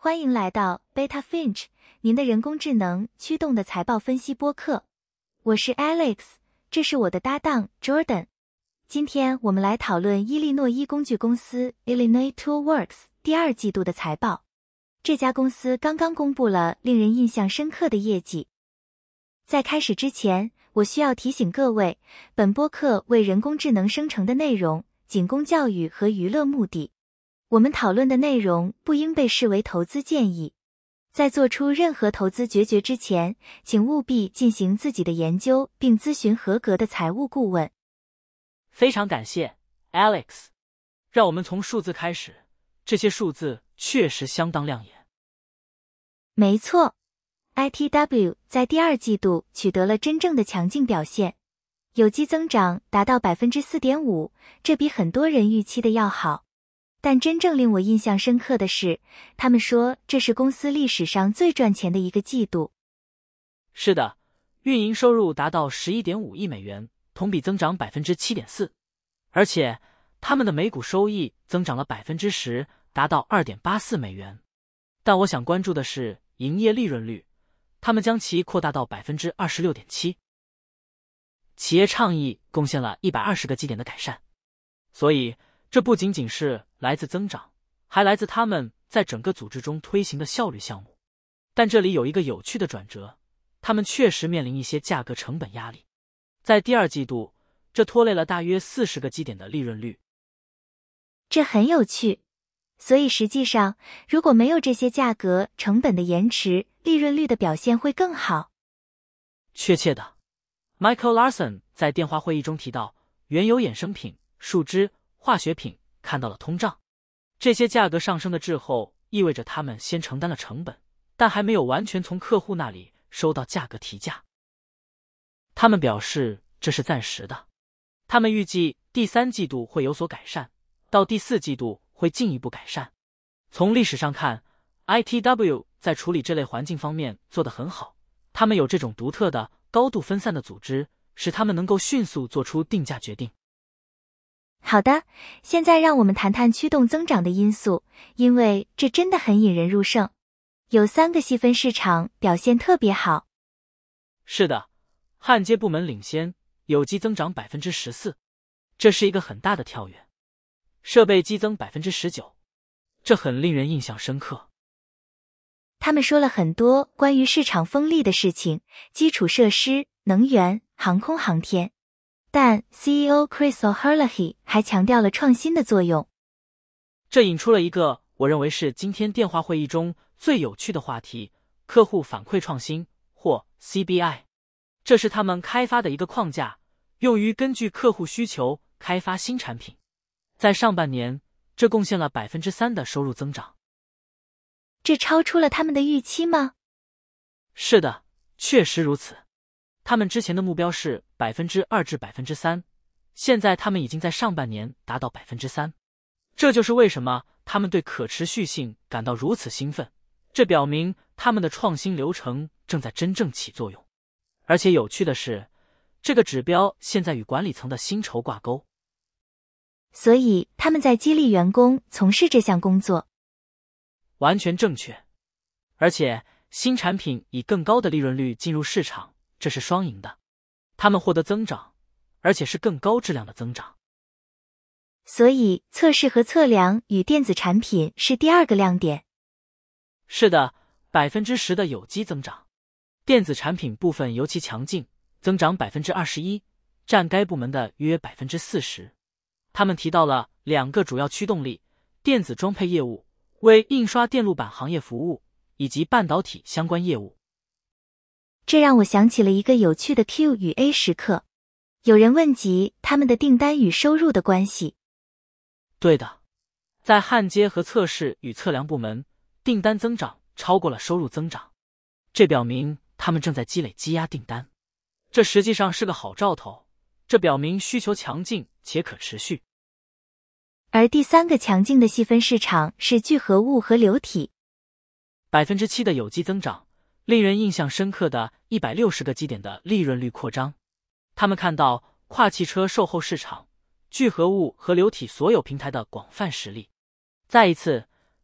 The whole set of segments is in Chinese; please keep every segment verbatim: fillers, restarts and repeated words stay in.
欢迎来到 Beta Finch， 您的人工智能驱动的财报分析播客。我是 Alex， 这是我的搭档 Jordan。今天我们来讨论伊利诺伊工具公司 Illinois Toolworks 第二季度的财报。这家公司刚刚公布了令人印象深刻的业绩。在开始之前，我需要提醒各位，本播客为人工智能生成的内容仅供教育和娱乐目的。我们讨论的内容不应被视为投资建议。在做出任何投资决绝之前，请务必进行自己的研究并咨询合格的财务顾问。 非常感谢 Alex。 让我们从数字开始，这些数字确实相当亮眼。 没错， I T W 在第二季度取得了真正的强劲表现，有机增长达到 百分之四点五， 这比很多人预期的要好。但真正令我印象深刻的是，他们说这是公司历史上最赚钱的一个季度。 是的，运营收入达到 十一点五亿美元，同比增长 百分之七点四， 而且他们的每股收益增长了 百分之十， 达到 二点八四美元。但我想关注的是营业利润率，他们将其扩大到 百分之二十六点七。 企业倡议贡献了一百二十个基点的改善，所以这不仅仅是来自增长，还来自他们在整个组织中推行的效率项目。但这里有一个有趣的转折，他们确实面临一些价格成本压力。在第二季度，这拖累了大约四十个基点的利润率。 这很有趣。所以实际上，如果没有这些价格成本的延迟，利润率的表现会更好。 确切的， Michael Larson 在电话会议中提到，原油衍生品、树脂、化学品看到了通胀，这些价格上升的滞后意味着他们先承担了成本，但还没有完全从客户那里收到价格提价。他们表示这是暂时的，他们预计第三季度会有所改善，到第四季度会进一步改善。从历史上看， I T W 在处理这类环境方面做得很好，他们有这种独特的高度分散的组织，使他们能够迅速做出定价决定。 好的，现在让我们谈谈驱动增长的因素，因为这真的很引人入胜。有三个细分市场表现特别好。 是的，焊接部门领先，有机增长 百分之十四， 这是一个很大的跳跃。设备激增 百分之十九， 这很令人印象深刻。 他们说了很多关于市场风力的事情，基础设施、能源、航空航天。但 C E O Chris O'Herlihy 还强调了创新的作用。 这引出了一个我认为是今天电话会议中最有趣的话题，客户反馈创新，或 C B I。 这是他们开发的一个框架，用于根据客户需求开发新产品。在上半年，这贡献了 百分之三 的收入增长。 这超出了他们的预期吗？ 是的，确实如此。他们之前的目标是 百分之二 至 百分之三， 现在他们已经在上半年达到 百分之三。 这就是为什么他们对可持续性感到如此兴奋，这表明他们的创新流程正在真正起作用。而且有趣的是，这个指标现在与管理层的薪酬挂钩。 所以他们在激励员工从事这项工作。 完全正确。而且新产品以更高的利润率进入市场，这是双赢的，他们获得增长，而且是更高质量的增长。 所以测试和测量与电子产品是第二个亮点。 是的， 百分之十 的有机增长，电子产品部分尤其强劲，增长 百分之二十一， 占该部门的约 百分之四十。 他们提到了两个主要驱动力，电子装配业务，为印刷电路板行业服务，以及半导体相关业务。 这让我想起了一个有趣的 Q 与 A 时刻。有人问及他们的订单与收入的关系。 对的，在焊接和测试与测量部门，订单增长超过了收入增长，这表明他们正在积累积压订单。这实际上是个好兆头，这表明需求强劲且可持续。 而第三个强劲的细分市场是聚合物和流体。 百分之七 的有机增长，令人印象深刻的一百六十个基点的利润率扩张。他们看到跨汽车售后市场、聚合物和流体所有平台的广泛实力。再一次，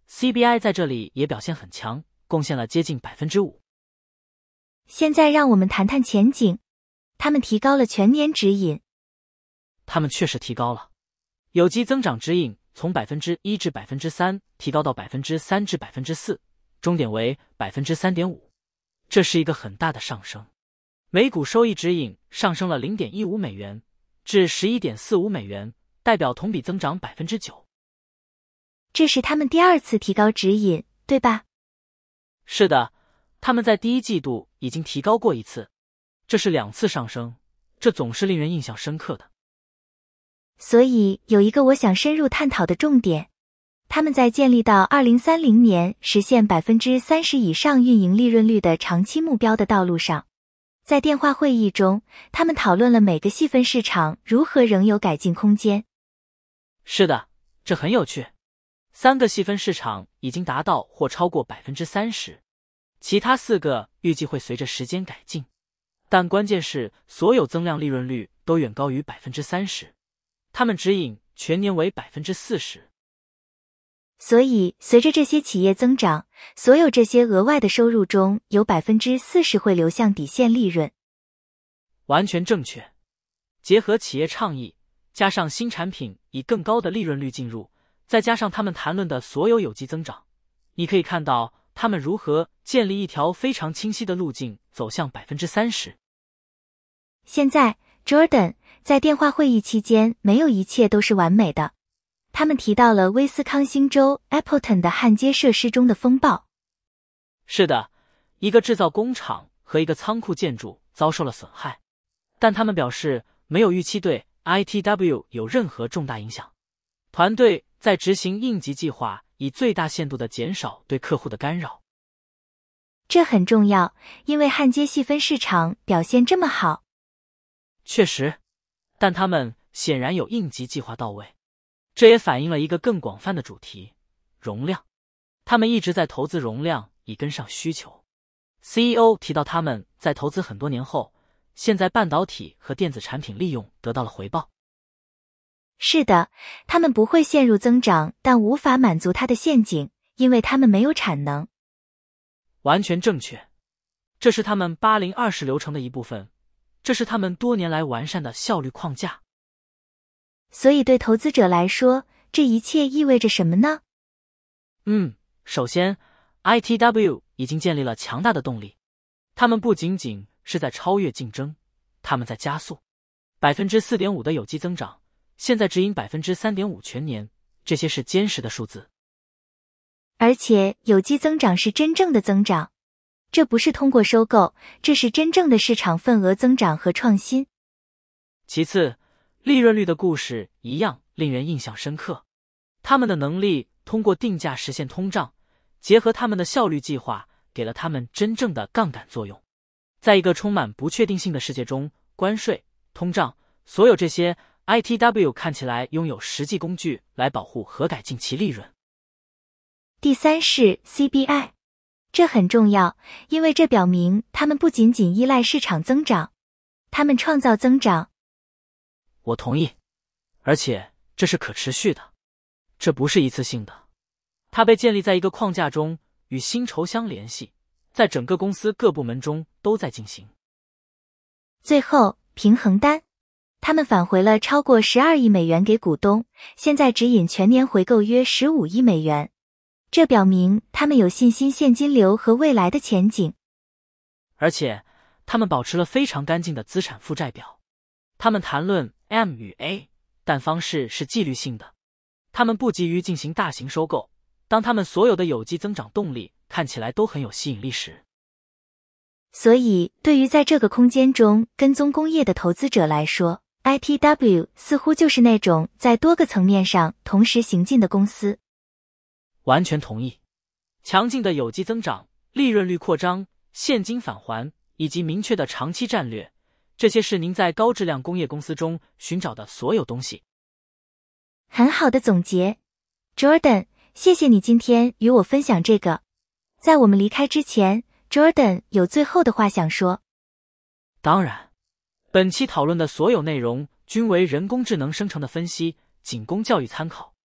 C B I 在这里也表现很强，贡献了接近 百分之五。 现在让我们谈谈前景，他们提高了全年指引。 他们确实提高了，有机增长指引从 百分之一 至 百分之三 提高到 百分之三 至 百分之四， 终点为 百分之三点五， 这是一个很大的上升。每股收益指引上升了 零点一五美元至 十一点四五美元，代表同比增长 百分之九。 这是他们第二次提高指引，对吧？ 是的，他们在第一季度已经提高过一次，这是两次上升，这总是令人印象深刻的。 所以有一个我想深入探讨的重点，他们在建立到二零三零年实现 百分之三十 以上运营利润率的长期目标的道路上。在电话会议中，他们讨论了每个细分市场如何仍有改进空间。 是的，这很有趣。三个细分市场已经达到或超过 百分之三十， 其他四个预计会随着时间改进。但关键是所有增量利润率都远高于 百分之三十， 他们指引全年为 百分之四十。 所以随着这些企业增长，所有这些额外的收入中有 百分之四十 会流向底线利润。 完全正确。结合企业倡议，加上新产品以更高的利润率进入，再加上他们谈论的所有有机增长，你可以看到他们如何建立一条非常清晰的路径走向 百分之三十。 现在 Jordan 在电话会议期间，没有一切都是完美的。他们提到了威斯康星州 Appleton 的焊接设施中的风暴。 是的，一个制造工厂和一个仓库建筑遭受了损害，但他们表示没有预期对 I T W 有任何重大影响。团队在执行应急计划，以最大限度地减少对客户的干扰。 这很重要，因为焊接细分市场表现这么好。 确实，但他们显然有应急计划到位。这也反映了一个更广泛的主题：容量。他们一直在投资容量，以跟上需求。C E O 提到他们在投资很多年后，现在半导体和电子产品利用得到了回报。 是的，他们不会陷入增长，但无法满足它的陷阱，因为他们没有产能。 完全正确，这是他们八零二十流程的一部分，这是他们多年来完善的效率框架。 所以对投资者来说，这一切意味着什么呢？ 嗯，首先 I T W 已经建立了强大的动力，他们不仅仅是在超越竞争，他们在加速。 百分之四点五 的有机增长，现在指引 百分之三点五 全年，这些是坚实的数字。 而且有机增长是真正的增长，这不是通过收购，这是真正的市场份额增长和创新。 其次，利润率的故事一样令人印象深刻。他们的能力通过定价实现通胀，结合他们的效率计划，给了他们真正的杠杆作用。在一个充满不确定性的世界中，关税、通胀，所有这些 I T W 看起来拥有实际工具来保护和改进其利润。 第三是 C B I， 这很重要，因为这表明他们不仅仅依赖市场增长，他们创造增长。 我同意，而且这是可持续的，这不是一次性的。它被建立在一个框架中，与薪酬相联系，在整个公司各部门中都在进行。 最后，平衡单，他们返回了超过十二亿美元给股东，现在指引全年回购约十五亿美元。这表明他们有信心现金流和未来的前景。 而且，他们保持了非常干净的资产负债表。他们谈论 M 与 A， 但方式是纪律性的。他们不急于进行大型收购，当他们所有的有机增长动力看起来都很有吸引力时。 所以，对于在这个空间中跟踪工业的投资者来说， I T W 似乎就是那种在多个层面上同时行进的公司。 完全同意。强劲的有机增长、利润率扩张、现金返还以及明确的长期战略，这些是您在高质量工业公司中寻找的所有东西。 很好的总结 Jordan， 谢谢你今天与我分享这个。在我们离开之前， Jordan 有最后的话想说。 当然，本期讨论的所有内容均为人工智能生成的分析，仅供教育参考。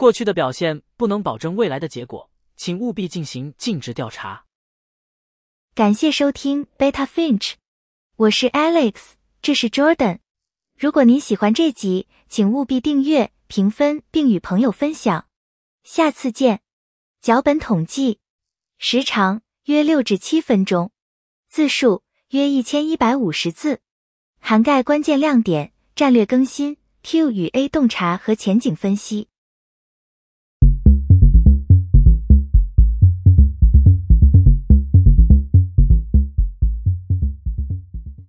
过去的表现不能保证未来的结果，请务必进行尽职调查。 感谢收听 Beta Finch， 我是 Alex， 这是 Jordan。如果您喜欢这集，请务必订阅、评分并与朋友分享。下次见。脚本统计：时长约六至七分钟，字数约一千一百五十字，涵盖关键亮点、战略更新、Q 与 A 洞察和前景分析。